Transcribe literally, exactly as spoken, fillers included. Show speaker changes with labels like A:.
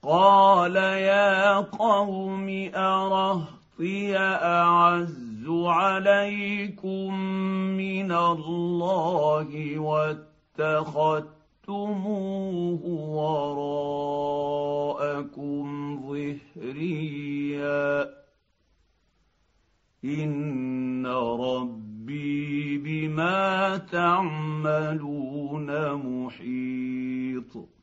A: قال يا قوم أرهطي أعز عليكم من الله واتخذتموه وراءكم ظهريا إن ربي بما تعملون محيط